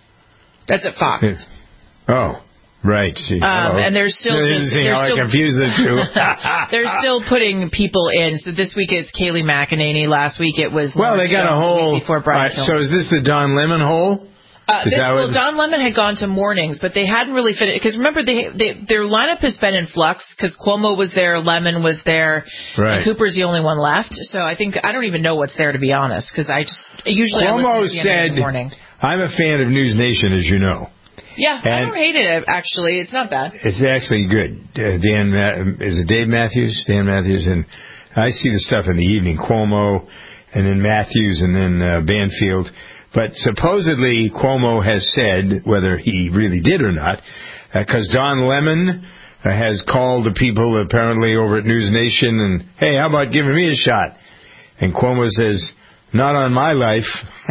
E: That's at Fox.
D: Oh, right. She,
E: Um,
D: oh.
E: and they're still
D: This
E: just
D: is
E: they're
D: how
E: still,
D: I confuse the two.
E: they're still putting people in. So this week it's Kayleigh McEnany. Last week it was
D: Well,
E: Lawrence
D: they got a
E: Jones, the
D: whole.
E: week before Brian
D: All right, so is this the Don Lemon hole?
E: Uh,
D: Is
E: this,
D: that
E: well,
D: what-
E: Don Lemon had gone to mornings, but they hadn't really finished. Because remember, they, they, their lineup has been in flux because Cuomo was there, Lemon was there,
D: Right.
E: and Cooper's the only one left. So I think I don't even know what's there, to be honest, because I just usually I
D: Cuomo
E: listen to C N N in
D: said,
E: the morning.
D: I'm a fan of News Nation, as you know.
E: Yeah, I
D: And-
E: don't hate it, actually. It's not bad.
D: It's actually good. Uh, Dan, Ma- is it Dave Matthews? Dan Matthews. And I see the stuff in the evening, Cuomo, and then Matthews, and then uh, Banfield. But supposedly Cuomo has said, whether he really did or not, because uh, Don Lemon uh, has called the people apparently over at News Nation and, hey, how about giving me a shot? And Cuomo says, not on my life.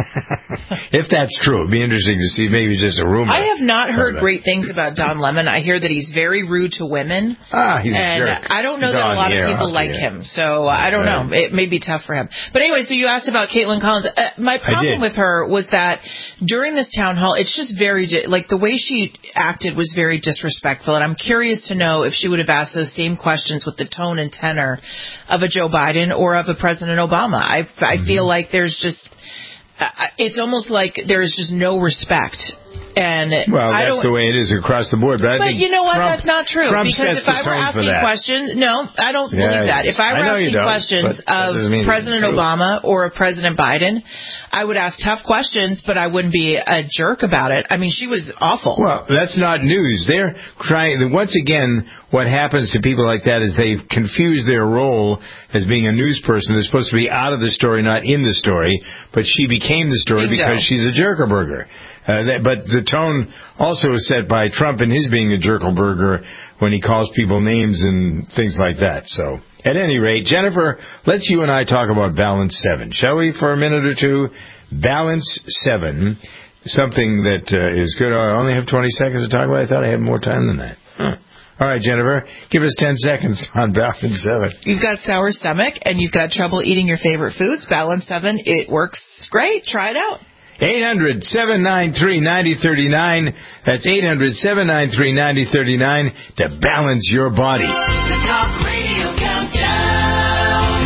D: If that's true, it'd be interesting to see. Maybe it's just a rumor.
E: I have not heard
D: But, uh,
E: great things about Don Lemon. I hear that he's very rude to women.
D: Ah, he's a
E: and
D: jerk.
E: I don't know
D: He's
E: that a
D: on
E: lot
D: the
E: of
D: air,
E: people
D: off the
E: like
D: air.
E: him. So I don't
D: Right.
E: know. It may be tough for him. But anyway, so you asked about Caitlin Collins. Uh, my problem
D: did.
E: with her was that during this town hall, it's just very, di- like the way she acted was very disrespectful. And I'm curious to know if she would have asked those same questions with the tone and tenor of a Joe Biden or of a President Obama. I, I
D: Mm-hmm.
E: feel like there's just, uh, it's almost like there's just no respect And
D: well,
E: I
D: that's
E: don't,
D: the way it is across the board. But, I
E: but
D: think
E: you know what?
D: Trump,
E: that's not true.
D: Trump
E: because if I were asking questions, no, I don't
D: yeah,
E: believe that. If I were
D: I
E: asking questions of President Obama or of President Biden, I would ask tough questions, but I wouldn't be a jerk about it. I mean, she was awful.
D: Well, that's not news. They're trying. Once again, what happens to people like that is they've confused their role as being a news person. They're supposed to be out of the story, not in the story. But she became the story Bingo. because she's a jerkerburger. Uh, that, but the tone also is set by Trump in his being a jerkelburger when he calls people names and things like that. So, at any rate, Jennifer, let's you and I talk about Balance seven, shall we, for a minute or two? Balance seven, something that uh, is good. Oh, I only have twenty seconds to talk about. I thought I had more time than that. Huh. All right, Jennifer, give us ten seconds on Balance seven.
E: You've got sour stomach and you've got trouble eating your favorite foods. Balance seven, it works great. Try it out.
D: eight hundred, seven nine three, nine zero three nine. That's eight hundred, seven nine three, nine zero three nine to balance your body.
C: The Talk Radio Countdown.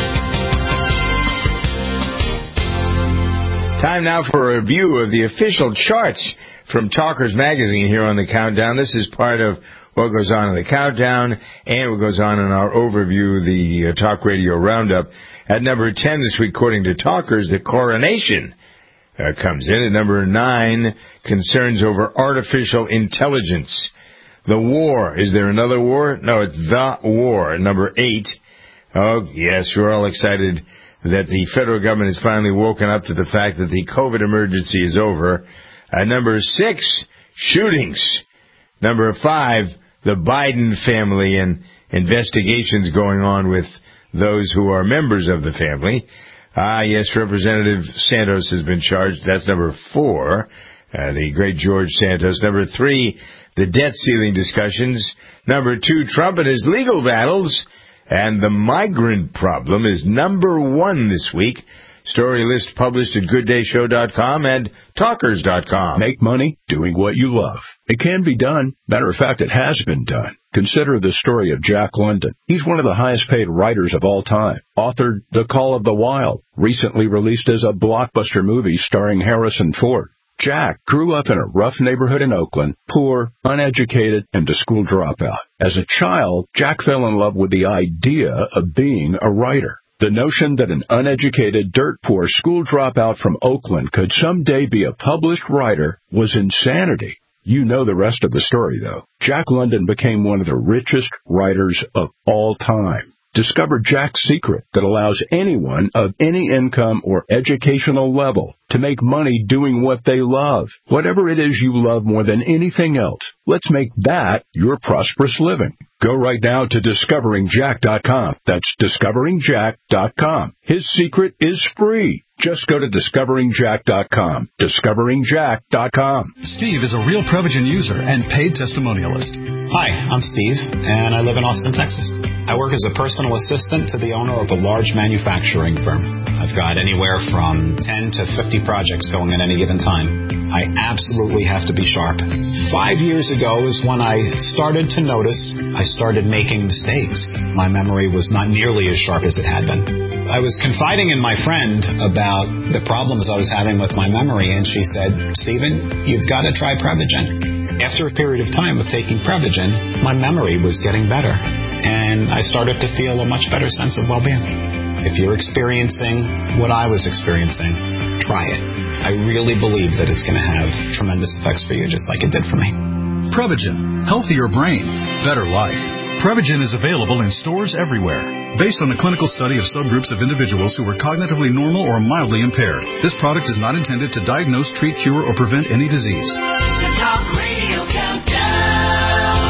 D: Time now for a review of the official charts from Talkers Magazine here on the Countdown. This is part of what goes on in the Countdown and what goes on in our overview, the uh, Talk Radio Roundup. At number ten this week, according to Talkers, the coronation Uh, comes in. At number nine, concerns over artificial intelligence. The war. Is there another war? No, it's the war. At number eight, oh, yes, we're all excited that the federal government has finally woken up to the fact that the COVID emergency is over. At number six, shootings. Number five, the Biden family and investigations going on with those who are members of the family. Ah, yes, Representative Santos has been charged. That's number four, uh, the great George Santos. Number three, the debt ceiling discussions. Number two, Trump and his legal battles. And the migrant problem is number one this week. Story list published at good day show dot com and talkers dot com.
S: Make money doing what you love. It can be done. Matter of fact, it has been done. Consider the story of Jack London. He's one of the highest paid writers of all time. Authored The Call of the Wild, recently released as a blockbuster movie starring Harrison Ford. Jack grew up in a rough neighborhood in Oakland, poor, uneducated, and a school dropout. As a child, Jack fell in love with the idea of being a writer. The notion that an uneducated, dirt-poor school dropout from Oakland could someday be a published writer was insanity. You know the rest of the story, though. Jack London became one of the richest writers of all time. Discover Jack's secret that allows anyone of any income or educational level to make money doing what they love. Whatever it is you love more than anything else, let's make that your prosperous living. Go right now to discovering jack dot com. That's discovering jack dot com. His secret is free. Just go to discovering jack dot com. discovering jack dot com.
G: Steve is a real Prevagen user and paid testimonialist.
T: Hi, I'm Steve, and I live in Austin, Texas. I work as a personal assistant to the owner of a large manufacturing firm. I've got anywhere from ten to fifty projects going at any given time. I absolutely have to be sharp. Five years ago is when I started to notice I started making mistakes. My memory was not nearly as sharp as it had been. I was confiding in my friend about the problems I was having with my memory, and she said, Stephen, you've got to try Prevagen. After a period of time of taking Prevagen, my memory was getting better, and I started to feel a much better sense of well-being. If you're experiencing what I was experiencing, try it. I really believe that it's going to have tremendous effects for you, just like it did for me.
G: Prevagen. Healthier brain. Better life. Prevagen is available in stores everywhere. Based on a clinical study of subgroups of individuals who were cognitively normal or mildly impaired, this product is not intended to diagnose, treat, cure, or prevent any disease.
C: The Talk Radio Countdown.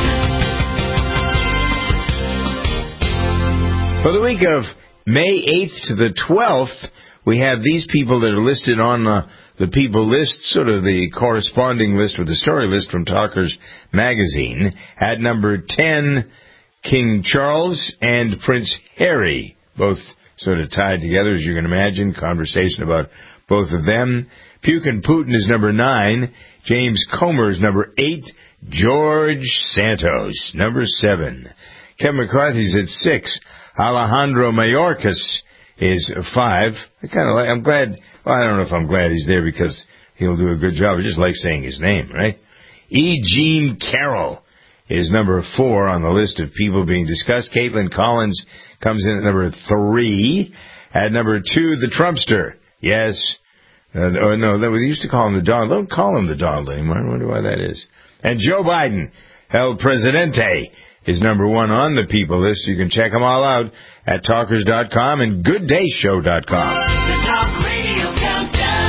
D: For the week of May eighth to the twelfth, we have these people that are listed on uh, the people list, sort of the corresponding list with the story list from Talkers Magazine. At number ten, King Charles and Prince Harry, both sort of tied together, as you can imagine. Conversation about both of them. Puke and Putin is number nine. James Comer is number eight. George Santos, number seven. Kevin McCarthy's at six. Alejandro Mayorkas is five. I kind of like, I'm glad, well, I don't know if I'm glad he's there because he'll do a good job. I just like saying his name, right? E. Jean Carroll is number four on the list of people being discussed. Caitlin Collins comes in at number three. At number two, the Trumpster. Yes. Uh, oh, no, that, we used to call him the Donald. Don't call him the Donald anymore. I wonder why that is. And Joe Biden, El Presidente, is number one on the people list. You can check them all out at talkers dot com and good day show dot com.
C: The Talk Radio Countdown.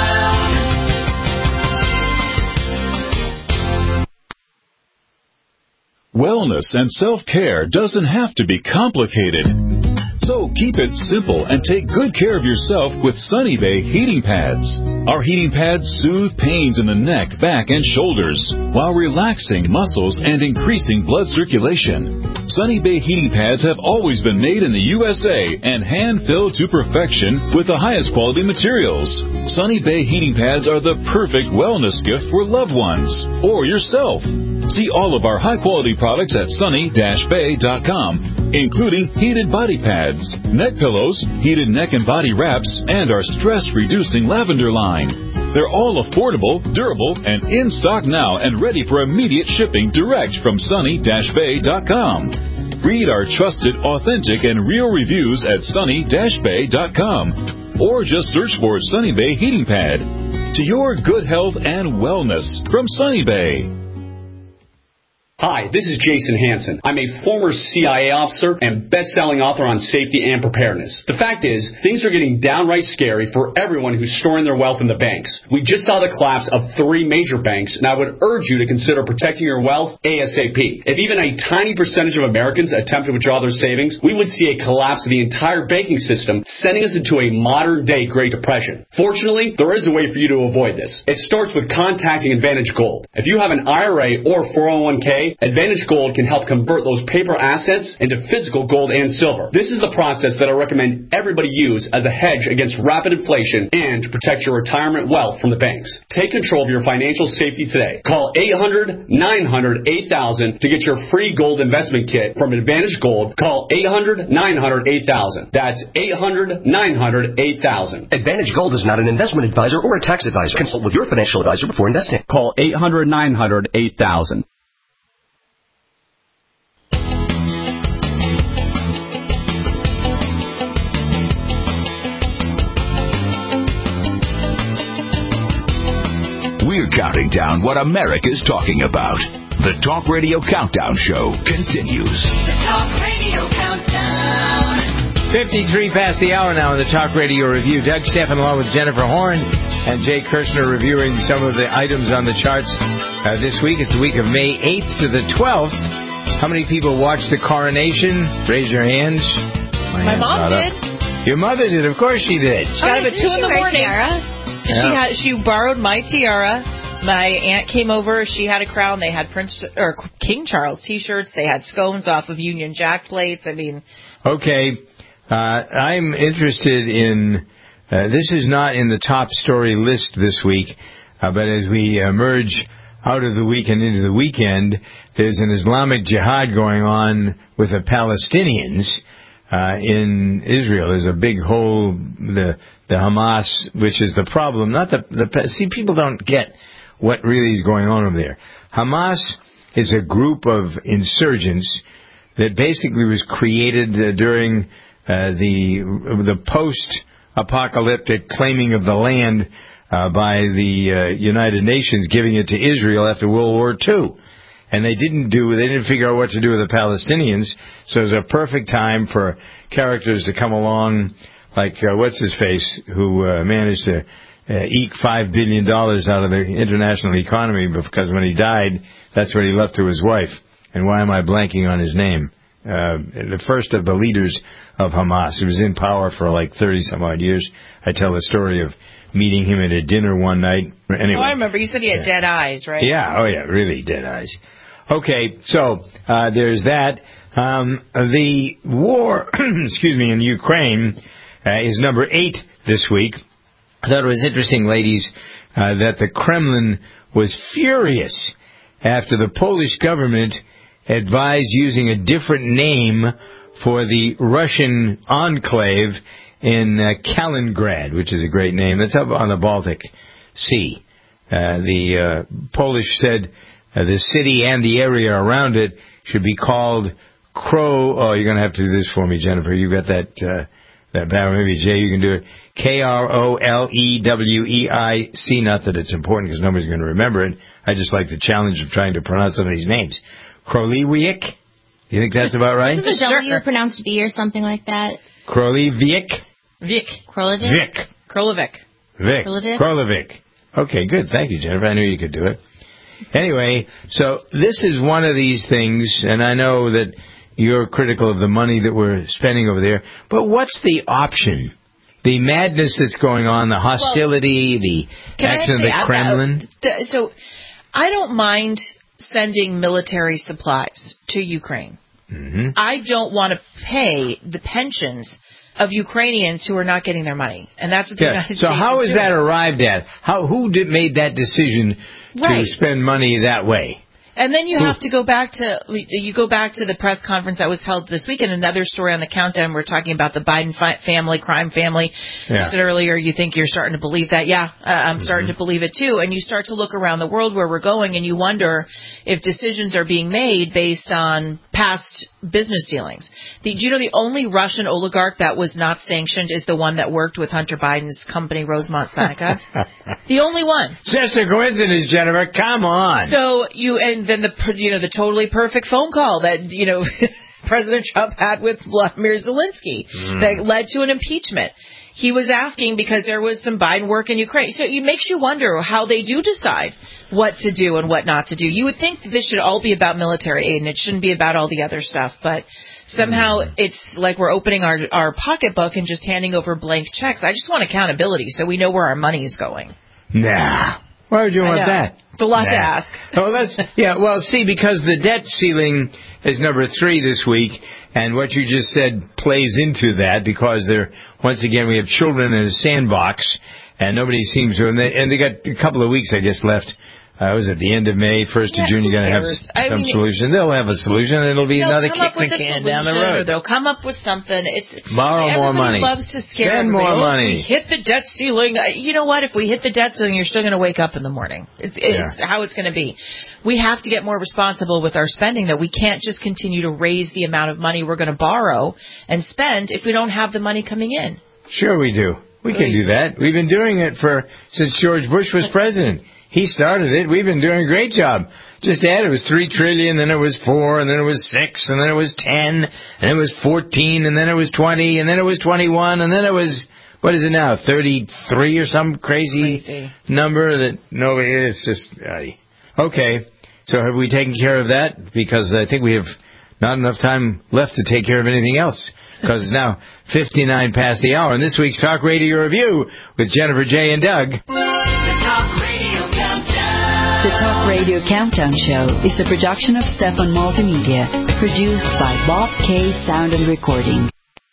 A: Wellness and self-care doesn't have to be complicated. So keep it simple and take good care of yourself with Sunny Bay heating pads. Our heating pads soothe pains in the neck, back, and shoulders while relaxing muscles and increasing blood circulation. Sunny Bay heating pads have always been made in the U S A and hand-filled to perfection with the highest quality materials. Sunny Bay heating pads are the perfect wellness gift for loved ones or yourself. See all of our high-quality products at sunny dash bay dot com, including heated body pads, neck pillows, heated neck and body wraps, and our stress-reducing lavender line. They're all affordable, durable, and in stock now and ready for immediate shipping direct from sunny dash bay dot com. Read our trusted, authentic, and real reviews at sunny dash bay dot com, or just search for Sunny Bay Heating Pad. To your good health and wellness from Sunny Bay.
U: Hi, this is Jason Hansen. I'm a former C I A officer and best-selling author on safety and preparedness. The fact is, things are getting downright scary for everyone who's storing their wealth in the banks. We just saw the collapse of three major banks, and I would urge you to consider protecting your wealth ASAP. If even a tiny percentage of Americans attempt to withdraw their savings, we would see a collapse of the entire banking system, sending us into a modern-day Great Depression. Fortunately, there is a way for you to avoid this. It starts with contacting Advantage Gold. If you have an I R A or four oh one k, Advantage Gold can help convert those paper assets into physical gold and silver. This is the process that I recommend everybody use as a hedge against rapid inflation and to protect your retirement wealth from the banks. Take control of your financial safety today. Call eight hundred, nine hundred, eight thousand to get your free gold investment kit from Advantage Gold. Call eight hundred, nine hundred, eight thousand. That's eight hundred, nine hundred, eight thousand.
V: Advantage Gold is not an investment advisor or a tax advisor. Consult with your financial advisor before investing.
W: Call eight hundred, nine hundred, eight thousand.
B: We're counting down what America's talking about. The Talk Radio Countdown Show continues.
C: The Talk Radio Countdown.
D: fifty-three past the hour now in the Talk Radio Review. Doug Steffen along with Jennifer Horn and Jay Kirshner reviewing some of the items on the charts uh, this week. It's the week of May eighth to the twelfth. How many people watched the coronation? Raise your hands.
E: My, My mom did.
D: Up. Your mother did. Of course she did.
E: She got up at two in the morning. She
D: Yeah.
E: had she borrowed my tiara. My aunt came over. She had a crown. They had Prince or King Charles T-shirts. They had scones off of Union Jack plates. I mean,
D: okay. Uh, I'm interested in. Uh, this is not in the top story list this week, uh, but as we emerge out of the week and into the weekend, there's an Islamic jihad going on with the Palestinians uh, in Israel. There's a big hole. The the Hamas, which is the problem. Not the the see people don't get what really is going on over there. Hamas is a group of insurgents that basically was created uh, during uh, the the post-apocalyptic claiming of the land uh, by the uh, United Nations, giving it to Israel after World War Two. And they didn't do, they didn't figure out what to do with the Palestinians, so it was a perfect time for characters to come along, like uh, what's his face, who uh, managed to uh, eke five billion dollars out of the international economy, because when he died, that's what he left to his wife. And why am I blanking on his name? Uh, the first of the leaders of Hamas. He was in power for like thirty some odd years. I tell the story of meeting him at a dinner one night. Anyway.
E: oh, I remember. You said he had
D: Yeah.
E: dead eyes, right?
D: Yeah, oh yeah, really dead eyes. Okay, so uh, there's that. Um, the war, excuse me, in Ukraine uh, is number eight this week. I thought it was interesting, ladies, uh, that the Kremlin was furious after the Polish government advised using a different name for the Russian enclave in uh, Kaliningrad, which is a great name. It's up on the Baltic sea. Uh, the uh, Polish said uh, the city and the area around it should be called Crow. Oh, you're going to have to do this for me, Jennifer. You got that uh, that bad. Maybe Jay, you can do it. K R O L E W E I C. Not that it's important because nobody's going to remember it. I just like the challenge of trying to pronounce some of these names. Kroliwiec. You think that's about right?
F: Isn't the W pronounced V or something like that?
D: Kroliwiec.
E: Vic.
F: Krolovic?
D: Vic.
E: Krolovic.
D: Vic.
F: Krolovic?
D: Krolovic. Okay, good. Thank you, Jennifer. I knew you could do it. Anyway, so this is one of these things, and I know that you're critical of the money that we're spending over there, but what's the option? The madness that's going on, the hostility, well, the action of the Kremlin?
E: That, so I don't mind sending military supplies to Ukraine.
D: Mm-hmm.
E: I don't want to pay the pensions of Ukrainians who are not getting their money, and that's what the
D: yeah.
E: United
D: so
E: States
D: how
E: is
D: is
E: doing.
D: that arrived at? How who did made that decision
E: right.
D: to spend money that way?
E: And then you have to go back to you go back to the press conference that was held this weekend. Another story on the countdown. We're talking about the Biden fi- family, crime family.
D: Yeah.
E: You said earlier you think you're starting to believe that. Yeah, uh, I'm
D: mm-hmm.
E: starting to believe it too. And you start to look around the world where we're going, and you wonder if decisions are being made based on past business dealings. The, do you know the only Russian oligarch that was not sanctioned is the one that worked with Hunter Biden's company, Rosemont Seneca? The only one.
D: Just a coincidence, Jennifer. Come on.
E: So you and then the you know the totally perfect phone call that you know President Trump had with Vladimir Zelensky mm. that led to an impeachment. He was asking because there was some Biden work in Ukraine. So it makes you wonder how they do decide what to do and what not to do. You would think that this should all be about military aid and it shouldn't be about all the other stuff. But somehow mm. it's like we're opening our, our pocketbook and just handing over blank checks. I just want accountability so we know where our money is going.
D: Nah. Why would you want that?
E: It's a lot
D: nah.
E: to ask.
D: Oh, that's yeah. Well, see, because the debt ceiling is number three this week, and what you just said plays into that because there, once again, we have children in a sandbox, and nobody seems to. And they, and they got a couple of weeks, I guess, left. Uh, it was at the end of May, first
E: yeah,
D: of June. You're going to have some
E: I mean,
D: solution. They'll have a solution, and it'll be another kick in the can down the road.
E: Or they'll come up with something. It's
D: borrow more money.
E: Loves to scare
D: Spend
E: everybody.
D: more
E: oh,
D: money.
E: We hit the debt ceiling. You know what? If we hit the debt ceiling, you're still going to wake up in the morning. It's, it's yeah. how it's going to be. We have to get more responsible with our spending. That we can't just continue to raise the amount of money we're going to borrow and spend if we don't have the money coming in.
D: Sure, we do. We can do that. We've been doing it for since George Bush was president. He started it. We've been doing a great job. Just add, it was three trillion, then it was four, and then it was six, and then it was ten, and it was fourteen, and then it was twenty, and then it was twenty-one, and then it was, what is it now, thirty-three or some crazy, crazy. number that nobody, it's just, uh, okay. So have we taken care of that? Because I think we have not enough time left to take care of anything else. Because it's now fifty-nine past the hour. And this week's Talk Radio Review with Jennifer, Jay, and Doug.
H: The Talk Radio Countdown Show is a production of Stefan Multimedia, produced by Bob K Sound and Recording.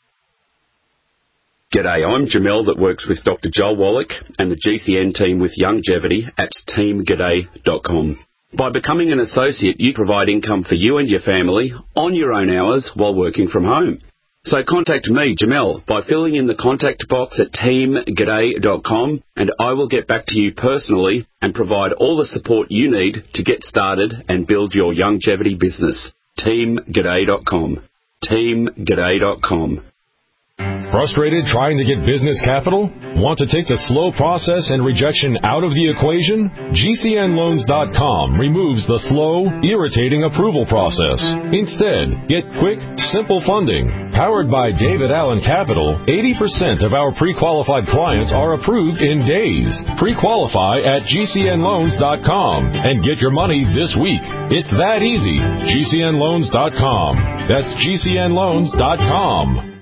I: G'day, I'm Jamel that works with Doctor Joel Wallach and the G C N team with Longevity at team g'day dot com. By becoming an associate, you provide income for you and your family on your own hours while working from home. So contact me, Jamel, by filling in the contact box at team g'day dot com, and I will get back to you personally and provide all the support you need to get started and build your longevity business. team g'day dot com. team g'day dot com.
K: Frustrated trying to get business capital? Want to take the slow process and rejection out of the equation? G C N loans dot com removes the slow, irritating approval process. Instead, get quick, simple funding. Powered by David Allen Capital, eighty percent of our pre-qualified clients are approved in days. Pre-qualify at G C N loans dot com and get your money this week. It's that easy. G C N loans dot com. That's G C N loans dot com.